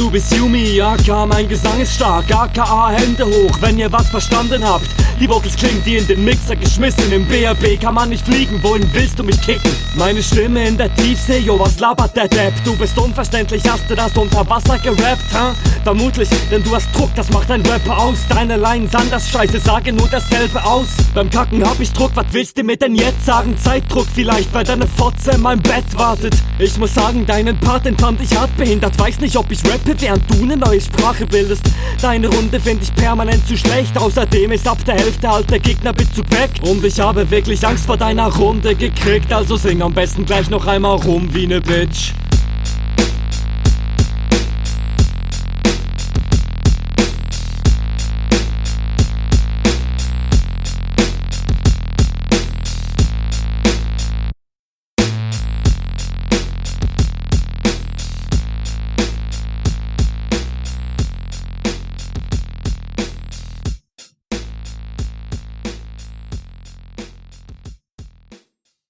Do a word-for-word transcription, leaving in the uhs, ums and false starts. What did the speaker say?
du bist Yumi, aka mein Gesang ist stark, aka Hände hoch, wenn ihr was verstanden habt. Die Vocals klingen wie in den Mixer geschmissen, im B R B kann man nicht fliegen, wohin willst du mich kicken? Meine Stimme in der Tiefsee, yo, was labert der Depp? Du bist unverständlich, hast du das unter Wasser gerappt, huh? Vermutlich, denn du hast Druck, das macht ein Rapper aus. Deine Lines anders scheiße, sage nur dasselbe aus. Beim Kacken hab ich Druck, was willst du mir denn jetzt sagen? Zeitdruck vielleicht, weil deine Fotze in meinem Bett wartet. Ich muss sagen, deinen Part, den fand ich hart behindert. Weiß nicht, ob ich rappe, während du ne neue Sprache bildest. Deine Runde find ich permanent zu schlecht. Außerdem ist ab der Hälfte halt der Gegnerbezug weg. Und ich habe wirklich Angst vor deiner Runde gekriegt. Also sing am besten gleich noch einmal rum wie ne Bitch.